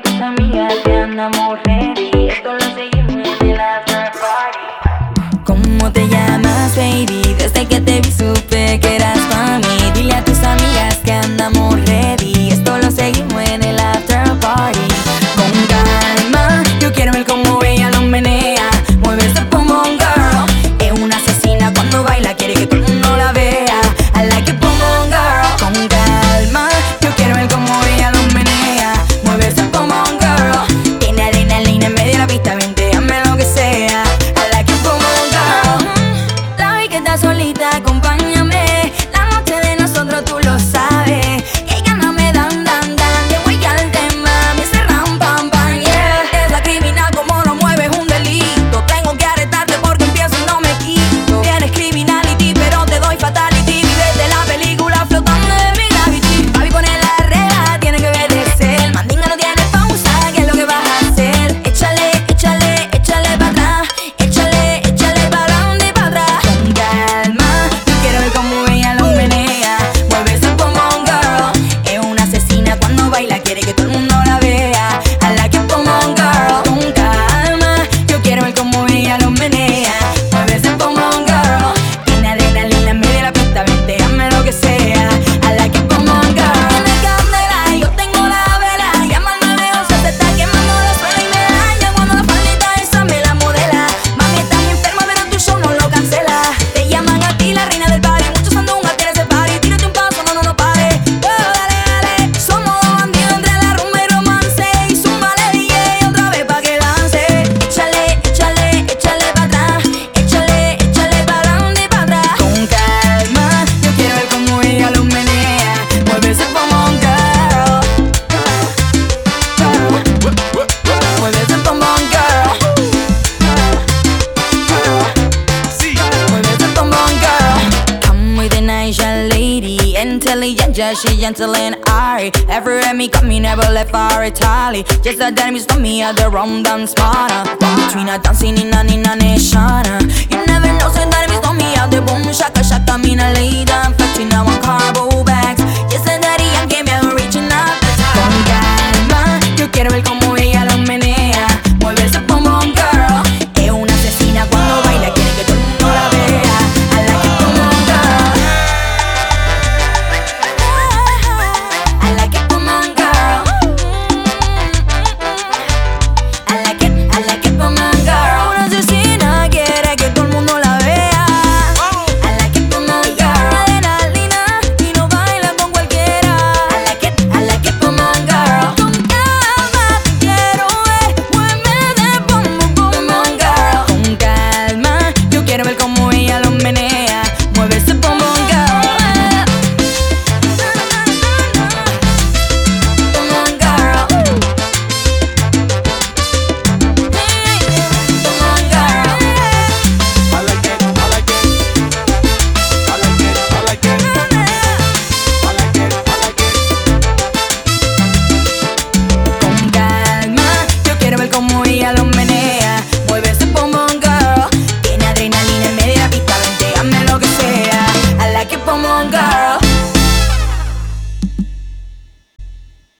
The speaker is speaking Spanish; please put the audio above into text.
tus amigas que andamos ready. Esto lo seguimos en el after party. ¿Cómo te llamas, baby? Desde que te vi supe que eras pa' mí. Dile a tus amigas que andamos ready. Esto lo seguimos en el after party. Con calma, yo quiero ver cómo ella lo menea. Mueve ese pulmón, girl. Es una asesina cuando baila, quiere que todo el mundo la vea. I like it, pulmón, girl. Con calma, yo quiero ver cómo ella lo menea. Mueve ese pulmón, girl. Tiene adrenalina en medio de la pista, vente, hazme lo que sea. I like it, pulmón, girl. La vi que está solita, acompáñame. La noche de nosotros tú lo sabes. Que ganas me dan, te voy al tema, me cerran, pam, pam, yeah. Es la criminal, como lo mueves un delito. Tengo que arrestarte porque empiezo y no me quito. Tienes criminality, pero te doy fatality. Vives de la película flotando de mi gravity. Papi, pone la regla, tiene que obedecer. Mandinga no tiene pausa, ¿qué es lo que vas a hacer? Échale, échale, échale para atrás. Échale, échale para adelante y para atrás. Con calma, yo quiero ver cómo ella lo menea. Mueve ese pulmón, girl. Es una asesina cuando baila, quiere que todo el mundo la vea. I like it, pulmón, girl. Con calma, yo quiero ver cómo ella lo menea. Mueve ese pulmón, girl. Tiene adrenalina en medio de la pista, vente, hazme lo que sea. I like it, pulmón, girl. Tiene candela, yo tengo la vela. Llamando a Leo, se te está quemando la suela y me daña cuando la faldita esa me la modela. Mami, estás enferma, pero tu show no lo cancela. Te llaman a ti la reina del party. Muchos sandungas tiene ese party. Tírate un paso, no, no pares. Dale, dale. Somos dos bandidos entre la rumba y romance. Y zúmbale, DJ, otra vez pa' que lance. Échale, échale, échale pa' atrás. Échale, échale pa' adelante y pa' atrás. Con calma, yo quiero ver cómo ella lo menea. Mueve ese pulmón, girl. Mueve ese pulmón, girl. Mueve ese pulmón, girl. Come with a nice young lady. Intelligent, yeah, she gentle and airy. Ever at me, come, me never left for Italy. Just a damn, you stop me at the rum dance partner. Between a dancing in a nation. You never know, so that me stop me at the boom shaka shaka. Me na lay down, flexing now on carbo.